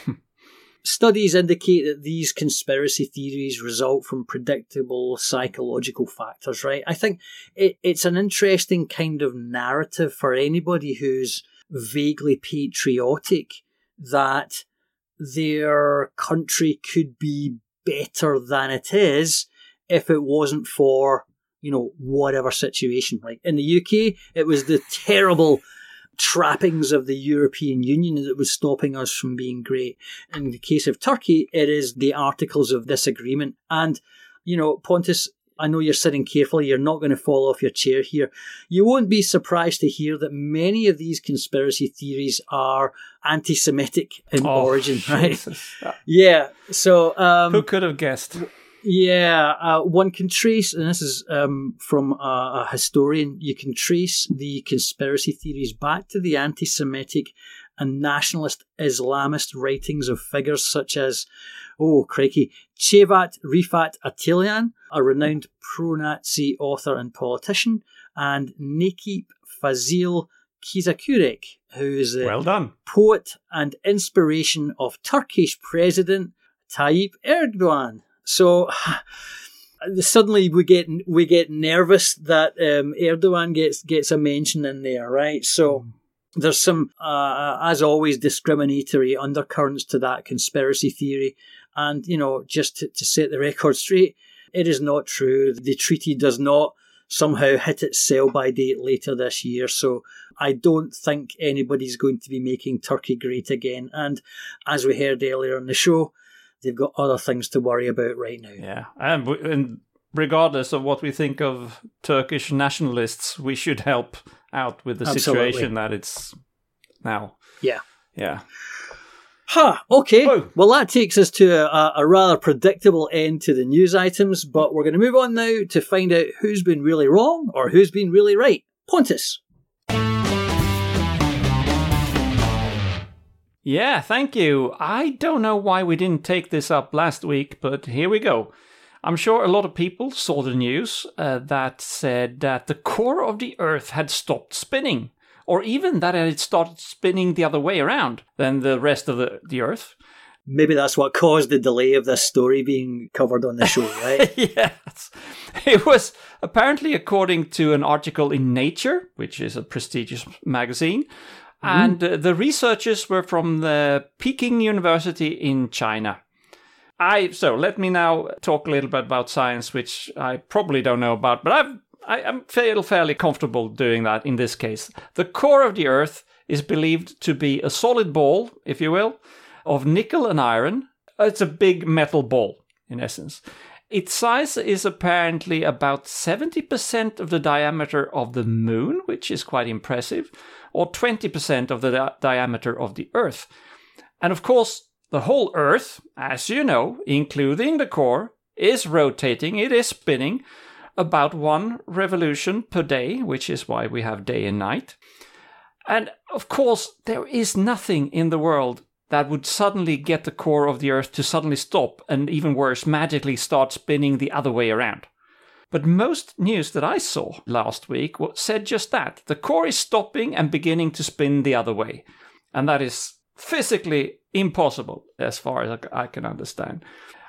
studies indicate that these conspiracy theories result from predictable psychological factors, right? I think it, it's an interesting kind of narrative for anybody who's vaguely patriotic that their country could be better than it is if it wasn't for, you know, whatever situation. Like in the U K, it was the terrible trappings of the European Union that was stopping us from being great. In the case of Turkey, it is the Articles of Disagreement. And, you know, Pontus, I know you're sitting carefully, you're not going to fall off your chair here. You won't be surprised to hear that many of these conspiracy theories are anti-Semitic in oh, origin, Jesus. right? Yeah, so... Um, Who could have guessed? Yeah, uh, one can trace, and this is um, from a, a historian, you can trace the conspiracy theories back to the anti-Semitic and nationalist Islamist writings of figures such as, oh crikey, Cevat Rifat Atilian, a renowned pro-Nazi author and politician, and Nekip Fazil Kizakürek, who is the well done. poet and inspiration of Turkish President Tayyip Erdogan. So suddenly we get we get nervous that um, Erdogan gets gets a mention in there, right? So there's some, uh, as always, discriminatory undercurrents to that conspiracy theory. And, you know, just to, to set the record straight, it is not true. The treaty does not somehow hit its sell-by date later this year. So I don't think anybody's going to be making Turkey great again. And as we heard earlier in the show, they've got other things to worry about right now. Yeah, and, and regardless of what we think of Turkish nationalists, we should help out with the Absolutely. situation that it's now. Yeah. Yeah. Huh, okay. Oh. Well, that takes us to a, a rather predictable end to the news items, but we're going to move on now to find out who's been really wrong or who's been really right. Pontus. Yeah, thank you. I don't know why we didn't take this up last week, but here we go. I'm sure a lot of people saw the news uh, that said that the core of the Earth had stopped spinning, or even that it had started spinning the other way around than the rest of the, the Earth. Maybe that's what caused the delay of this story being covered on the show, right? Yes. It was apparently according to an article in Nature, which is a prestigious magazine, mm. and uh, the researchers were from the Peking University in China. I so let me now talk a little bit about science, which I probably don't know about, but I've, I, I'm feel fairly comfortable doing that in this case. The core of the Earth is believed to be a solid ball, if you will, of nickel and iron. It's a big metal ball, in essence. Its size is apparently about seventy percent of the diameter of the Moon, which is quite impressive, or twenty percent of the di- diameter of the Earth. And of course, the whole Earth, as you know, including the core, is rotating, it is spinning about one revolution per day, which is why we have day and night. And of course, there is nothing in the world that would suddenly get the core of the Earth to suddenly stop and, even worse, magically start spinning the other way around. But most news that I saw last week said just that. The core is stopping and beginning to spin the other way. And that is physically impossible, as far as I can understand.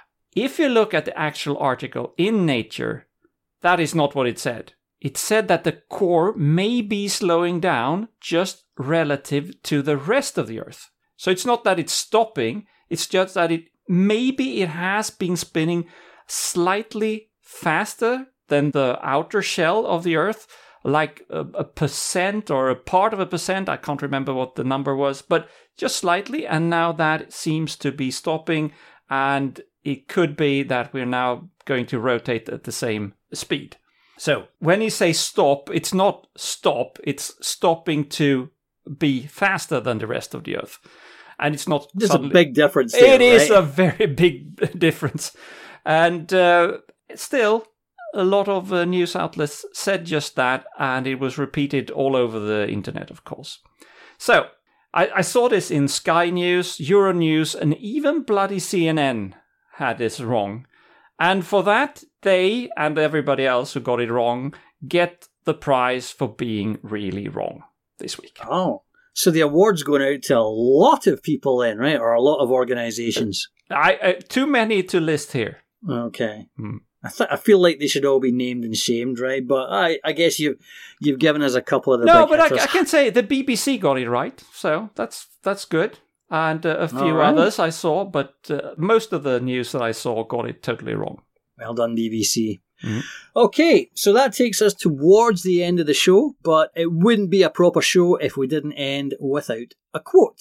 If you look at the actual article in Nature, that is not what it said. It said that the core may be slowing down just relative to the rest of the Earth. So it's not that it's stopping, it's just that it maybe it has been spinning slightly faster than the outer shell of the Earth, like a, a percent or a part of a percent. I can't remember what the number was, but just slightly. And now that seems to be stopping, and it could be that we're now going to rotate at the same speed. So when you say stop, it's not stop, it's stopping to be faster than the rest of the Earth. And it's not There's suddenly... a big difference there, It is right? a very big difference. And uh, still, a lot of uh, news outlets said just that, and it was repeated all over the internet, of course. So, I, I saw this in Sky News, Euronews, and even bloody C N N had this wrong. And for that, they and everybody else who got it wrong get the prize for being really wrong this week. Oh, so the award's going out to a lot of people then, right? Or a lot of organisations. I uh, too many to list here. Okay. Hmm. I th- I feel like they should all be named and shamed, right? But I, I guess you've you've given us a couple of the no, big but hitters. I, I can say the B B C got it right, so that's that's good. And uh, a few All right. others I saw, but uh, most of the news that I saw got it totally wrong. Well done, B B C. Mm-hmm. Okay, so that takes us towards the end of the show, but it wouldn't be a proper show if we didn't end without a quote.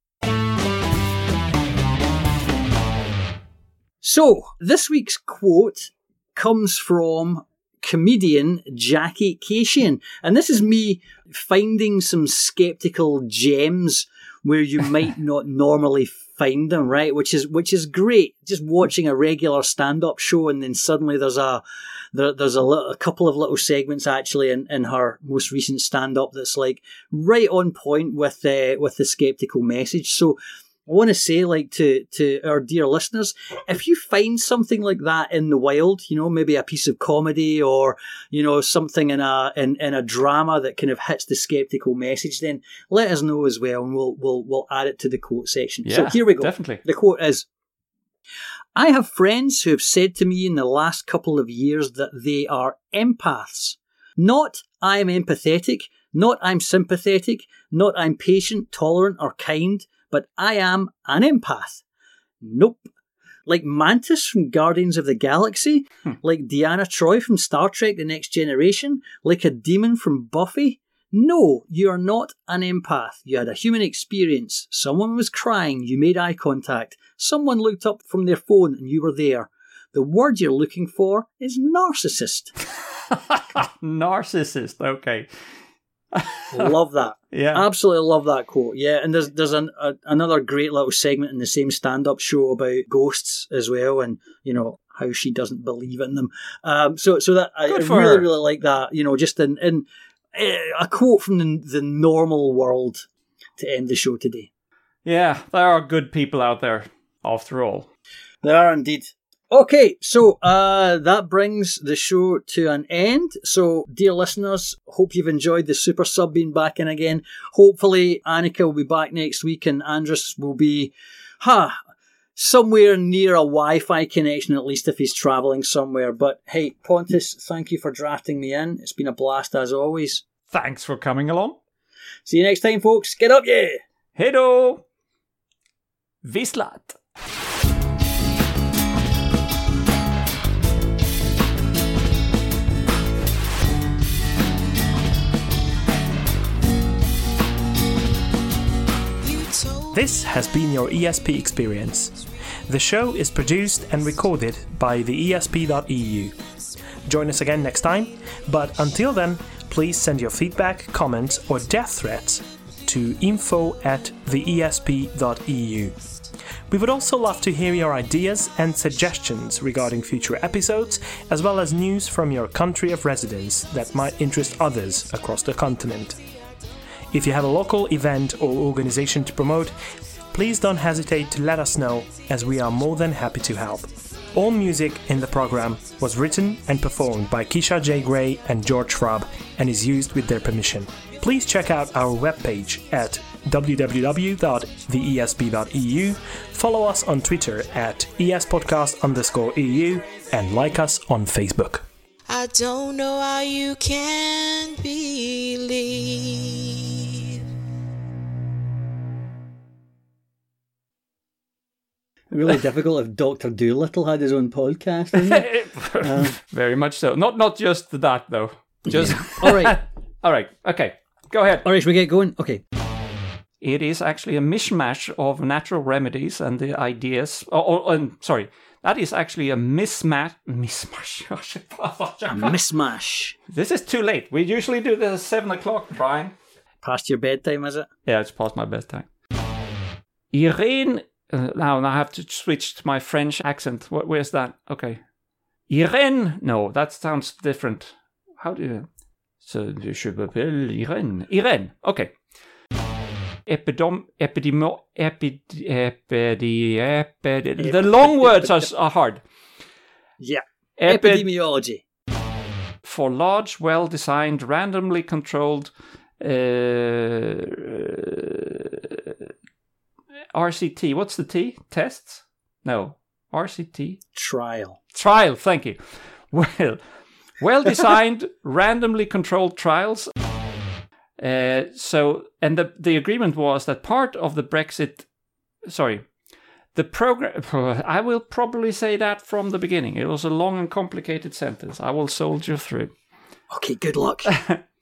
So, this week's quote comes from comedian Jackie Kashian, and this is me finding some skeptical gems where you might not normally find them, right? Which is which is great. Just watching a regular stand-up show, and then suddenly there's a there, there's a, little, a couple of little segments actually in, in her most recent stand-up that's like right on point with uh, with the skeptical message. So I want to say, like, to, to our dear listeners, if you find something like that in the wild, you know, maybe a piece of comedy or, you know, something in a in, in a drama that kind of hits the skeptical message, then let us know as well, and we'll we'll we'll add it to the quote section. Yeah, so here we go. Definitely. The quote is: I have friends who have said to me in the last couple of years that they are empaths. Not I'm empathetic, not I'm sympathetic, not I'm patient, tolerant, or kind, but I am an empath. Nope. Like Mantis from Guardians of the Galaxy? Hmm. Like Deanna Troi from Star Trek The Next Generation? Like a demon from Buffy? No, you are not an empath. You had a human experience. Someone was crying, you made eye contact. Someone looked up from their phone and you were there. The word you're looking for is narcissist. Narcissist, okay. Love that. Yeah, absolutely love that quote. Yeah, and there's there's an, a, another great little segment in the same stand-up show about ghosts as well, and you know how she doesn't believe in them. Um, so so that I, I really her. really like that. You know, just in in uh, a quote from the, the normal world to end the show today. Yeah, there are good people out there, after all. There are indeed. Okay, so uh, that brings the show to an end. So, dear listeners, hope you've enjoyed the Super Sub being back in again. Hopefully, Annika will be back next week and Andrus will be ha, somewhere near a Wi-Fi connection, at least if he's travelling somewhere. But hey, Pontus, thank you for drafting me in. It's been a blast as always. Thanks for coming along. See you next time, folks. Get up, yeah! Hej då! Vislat! This has been your E S P experience. The show is produced and recorded by the E S P dot E U. Join us again next time, but until then, please send your feedback, comments, or death threats to info at the E S P dot E U. We would also love to hear your ideas and suggestions regarding future episodes, as well as news from your country of residence that might interest others across the continent. If you have a local event or organization to promote, please don't hesitate to let us know, as we are more than happy to help. All music in the program was written and performed by Keisha J. Gray and George Schwab and is used with their permission. Please check out our webpage at w w w dot the e s p dot e u, follow us on Twitter at espodcast underscore EU, and like us on Facebook. I don't know how you can believe. Really difficult if Doctor Dolittle had his own podcast, isn't it? um, Very much so. Not not just that, though. Just yeah. All right. All right. Okay. Go ahead. All right, should we get going? Okay. It is actually a mishmash of natural remedies and the ideas. Oh, oh um, sorry. That is actually a mismatch. Mismatch. Mismatch. This is too late. We usually do this at seven o'clock, Brian. Past your bedtime, is it? Yeah, it's past my bedtime. Irene. Uh, now, now I have to switch to my French accent. What, where's that? Okay. Irene. No, that sounds different. How do you... So, je m'appelle Irene. Irene. Okay. Epidom... Epidemo... Epid... Epidi... Epid... The long words are, are hard. Yeah. Epid- Epidemiology. For large, well-designed, randomly controlled... Uh, R C T. What's the T? Tests? No. R C T? Trial. Trial, thank you. Well, well-designed, randomly controlled trials. Uh, so, and the, the agreement was that part of the Brexit... Sorry. The program... I will probably say that from the beginning. It was a long and complicated sentence. I will soldier through. Okay, good luck.